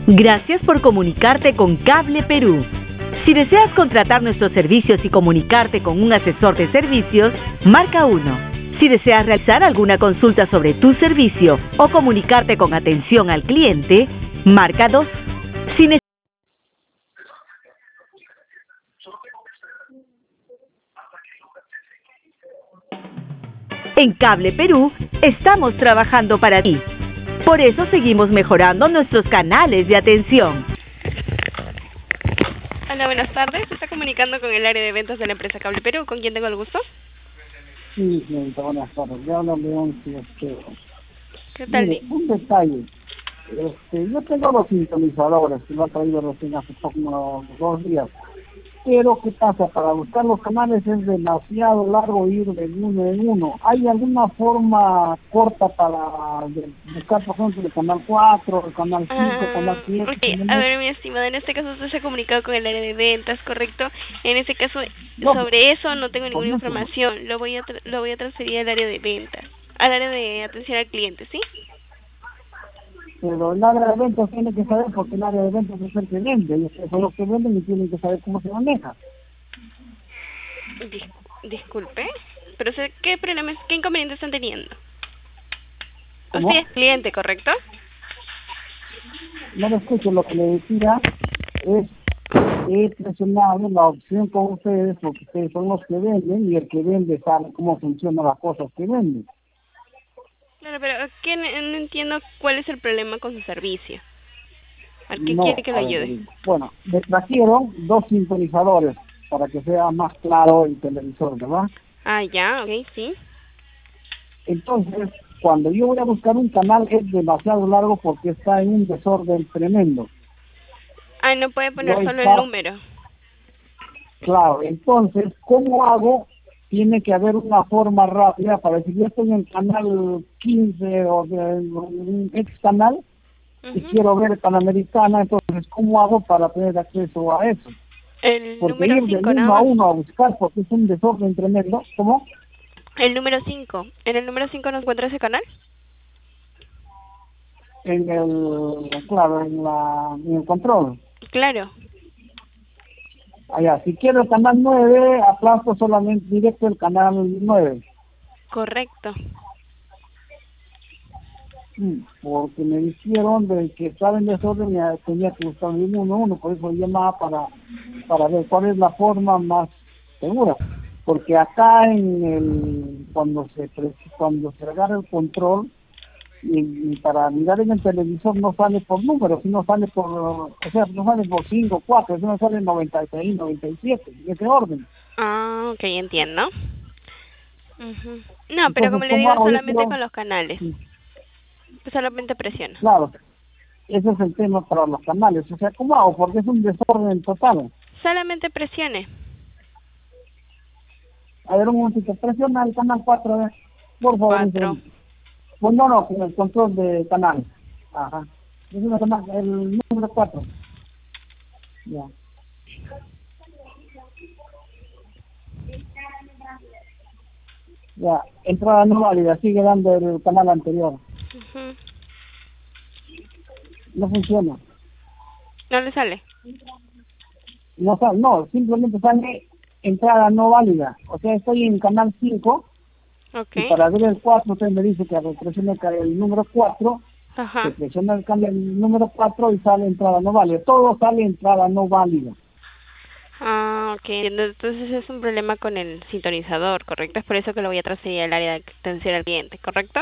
Gracias por comunicarte con Cable Perú. Si deseas contratar nuestros servicios y comunicarte con un asesor de servicios, marca 1. Si deseas realizar alguna consulta sobre tu servicio o comunicarte con atención al cliente, marca 2. Si En Cable Perú estamos trabajando para ti. Por eso seguimos mejorando nuestros canales de atención. Hola, buenas tardes. Se está comunicando con el área de ventas de la empresa Cable Perú. ¿Con quién tengo el gusto? Sí, señorita, buenas tardes. Le habla León Ciestero. ¿Qué tal? Mire, un detalle. Yo tengo los sintonizadores que lo ha traído recién hace poco, unos 2 días. Pero, ¿qué pasa? Para buscar los canales es demasiado largo ir de uno en uno. ¿Hay alguna forma corta para buscar, por ejemplo, el canal 4, el canal 5, el canal 7? Ok, a ver, mi estimado, en este caso usted se ha comunicado con el área de ventas, ¿correcto? En este caso, No, sobre eso no tengo por ninguna eso. información. Lo voy a transferir al área de ventas, al área de atención al cliente, ¿sí? Pero el área de ventas tiene que saber, porque el área de ventas es el que vende. Y ustedes son los que venden y tienen que saber cómo se maneja. Disculpe, pero ¿qué problemas, qué inconvenientes están teniendo? Usted ¿Cómo? es cliente, ¿correcto? No me escucho, lo que le decía es que he presionado la opción con ustedes porque ustedes son los que venden y el que vende sabe cómo funcionan las cosas que vende. Claro, pero no entiendo cuál es el problema con su servicio. ¿A qué quiere No, que lo a ver, le ayude? digo. Bueno, me trajeron 2 sintonizadores para que sea más claro el televisor, ¿verdad? Ah, ya, ok, sí. Entonces, cuando yo voy a buscar un canal es demasiado largo porque está en un desorden tremendo. Ah, no puede No poner solo el está número. claro. Entonces, ¿cómo hago? Tiene que haber una forma rápida para decir, yo estoy en el canal 15 o de un ex canal y Ujú. quiero ver Panamericana, entonces, ¿cómo hago para tener acceso a eso? El Porque número ir del 5 nada 1 a más. 1 a buscar, porque es un desorden tremendo, ¿cómo? El número 5. ¿En el número 5 no encuentra ese canal? Claro, en el control. Claro, Allá, si quiero el canal 9 aplasto solamente directo el canal 9. correcto. Porque me dijeron de que estaba en desorden y tenía que buscar el 1 a 1, por eso llamaba para ver cuál es la forma más segura. Porque acá cuando se agarra el control, y para mirar en el televisor no sale por números, sino sale no sale por 5 4, sino sale 96, 97, en ese orden. Ah, ok, entiendo. Ujú. No, pero Entonces, como le ¿cómo digo, hago? Yo solamente quiero, con los canales. Pues solamente presiona. claro, ese es el tema para los canales. O sea, ¿cómo hago? Porque es un desorden total. Solamente presione. A ver, un momentito, presiona el canal 4, a ver, por favor, un 4. segundo. Pues no, con el control de canal. Ajá. El número 4. Ya. Ya, entrada no válida, sigue dando el canal anterior. Ujú. No funciona. No le sale. No, simplemente sale entrada no válida. O sea, estoy en canal 5 Ok. y para ver el 4 usted me dice que presione el número 4, se Ajá. presiona el número 4 y sale entrada no válida. Todo sale entrada no válida. Ah, ok. Entonces es un problema con el sintonizador, ¿correcto? Es por eso que lo voy a transferir al área de atención al cliente, ¿correcto?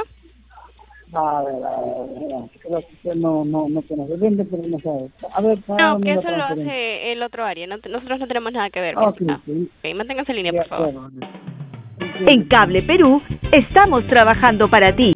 A ver, creo que usted no conoce. Vende, pero no sabe. A ver, No, hágame que la eso lo transferencia. hace el otro área. Nosotros no tenemos nada que ver, mi Ah, ok, estimado. sí, Ok, manténgase en línea, de por favor. acuerdo. Entiendo, En Cable entiendo. Perú estamos trabajando para ti.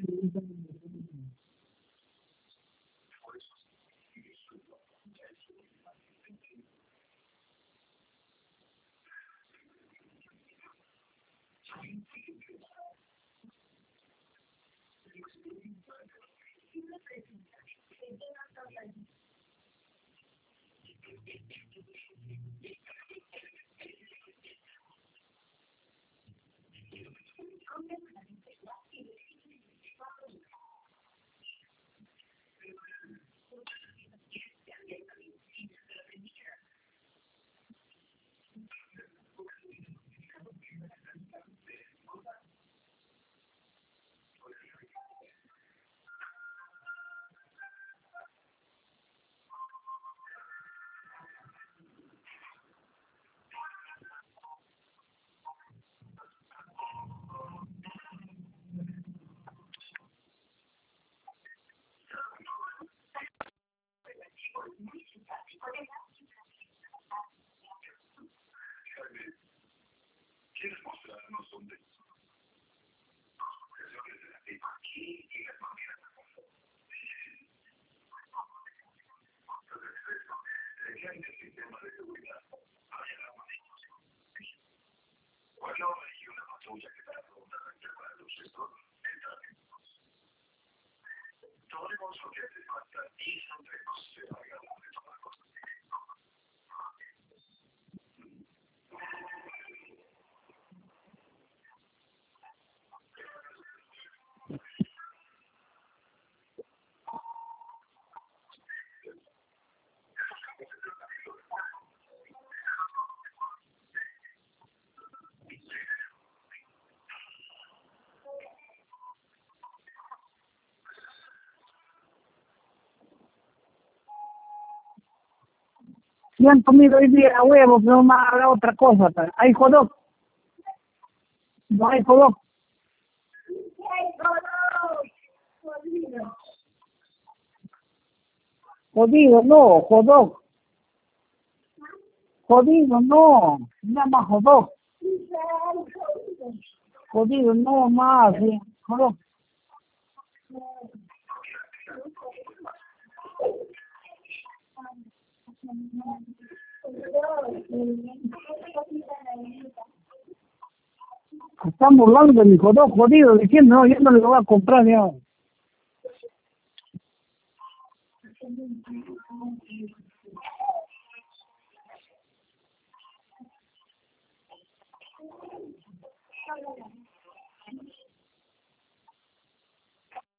Y han comido hoy día huevos, no me haga otra cosa. ¿Hay jodó? No hay jodó. Jodido, no, jodó. Jodido, no. Nada más jodó. Jodido, no más. Jodó. Están burlando de mi jodó, jodido, diciendo, no, yo no le voy a comprar ya.